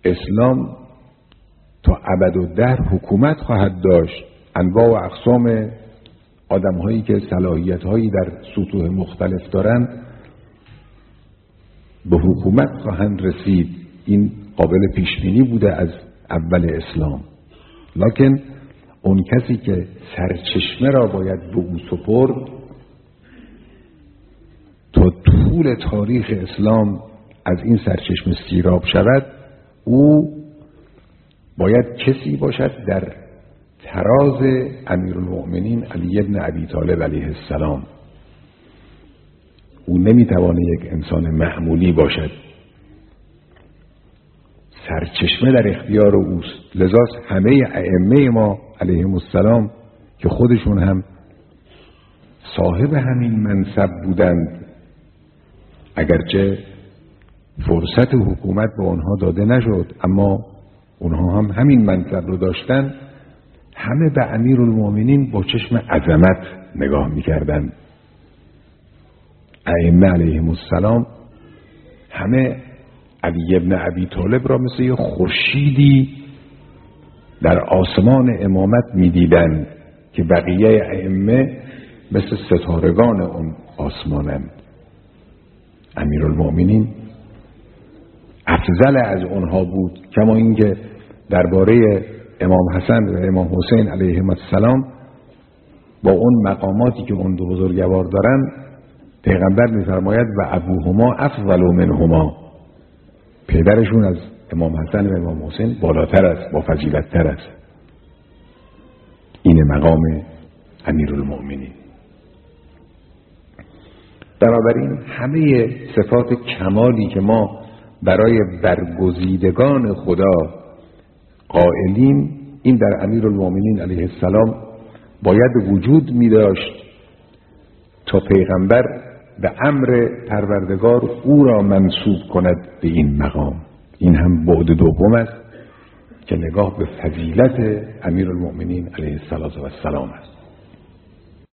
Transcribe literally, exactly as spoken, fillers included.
اسلام تا ابدالدهر حکومت خواهد داشت، انواع و اقسام آدم هایی که صلاحیت هایی در سطوح مختلف دارند به حکومت خواهند رسید. این قابل پیش بینی بوده از اول اسلام. لکن اون کسی که سرچشمه را باید به او سپرد تا طول تاریخ اسلام از این سرچشمه سیراب شود، او باید کسی باشد در تراز امیرالمؤمنین علی ابن ابی طالب علیه السلام. او نمیتوانه یک انسان معمولی باشد، سرچشمه در اختیار اوست. لذا همه ائمه ما علیهم السلام که خودشون هم صاحب همین منصب بودند، اگرچه فرصت حکومت به آنها داده نشد، اما اونها هم همین منصب رو داشتن، همه به امیرالمؤمنین با چشم عظمت نگاه میکردند. ائمه علیهم السلام همه علی ابن ابی طالب را مثل یه خورشیدی در آسمان امامت میدیدند که بقیه ائمه مثل ستارگان اون آسمانند. امیرالمؤمنین افضل از اونها بود، کما اینکه درباره امام حسن و امام حسین علیهم السلام با اون مقاماتی که اون دو بزرگوار دارن، پیغمبر می‌فرماید و ابوهما افضل منهما، پدرشون از امام حسن و امام حسین بالاتر است، با فضیلت‌تر است. این مقام امیرالمؤمنین. بنابراین همه صفات کمالی که ما برای برگزیدگان خدا قائلیم، این در امیرالمؤمنین علیه السلام باید وجود می داشت تا پیغمبر به امر پروردگار او را منسوب کند به این مقام. این هم بعد دوم است که نگاه به فضیلت امیرالمؤمنین علیه السلام است.